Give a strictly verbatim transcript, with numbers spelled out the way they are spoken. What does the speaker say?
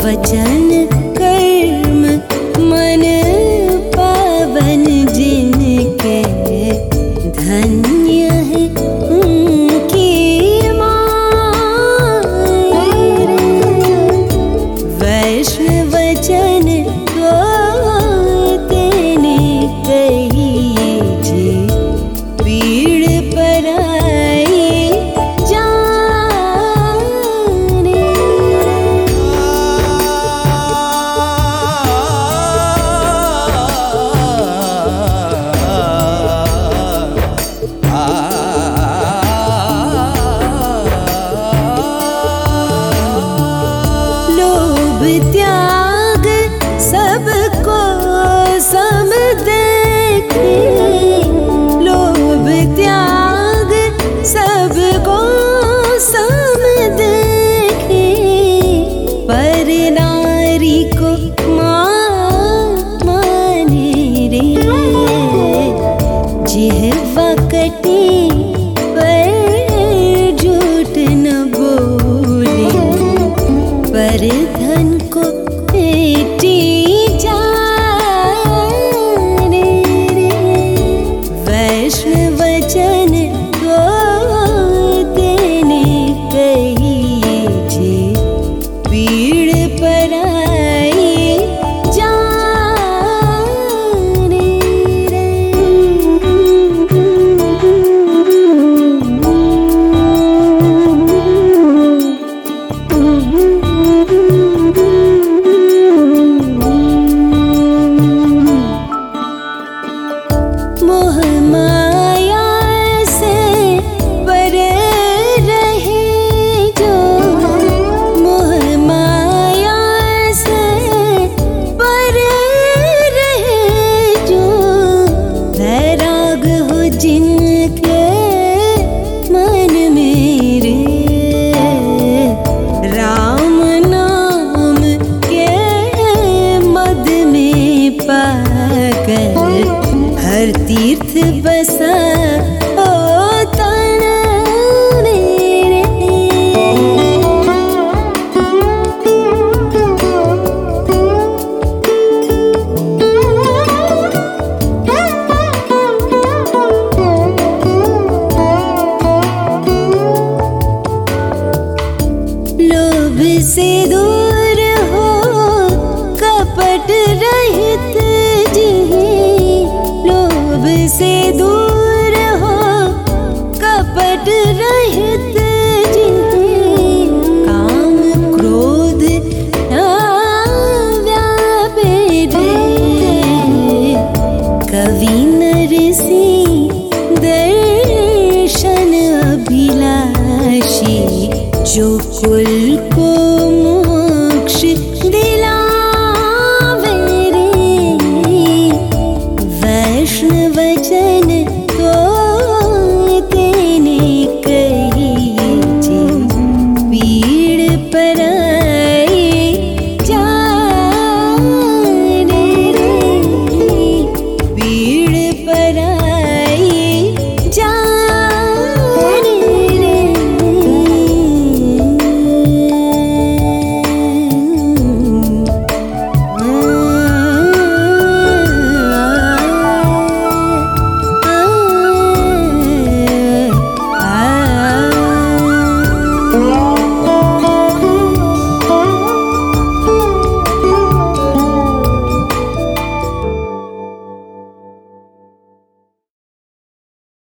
वचन कर्म मन पावन जिनके धन्य है उनकी माय। वैष्णव जन तो तेने कहिए जे पीड़ पराई जाने। लोभ त्याग सबको सम देखे, लोभ त्याग सबको सम देखे, पर नारी को मां माने रे। जिह्वा कटे पर झूठ न बोले, पर धन को पेटी जाने रे। वैष्णव जन को तेने कहिए जे पीड़ पराई जाने रे। मोह माया से परे रहे जो, मोह माया से परे रहे जो, वैराग हो जिनके मन मेरे। राम नाम के मद में पाकर हर तीर्थ बसा ओ तन मेरे। लोभ से दूर हो कपट रहित जी, लोभ से दूर हो कपट रहित जी। काम क्रोध न व्यापे रे, कवि नरसी दर्शन अभिलाषी, जो कुल को मोक्ष दिलावे रे। वैष्णव जन तो तेने कहिए जे पीड़ पराई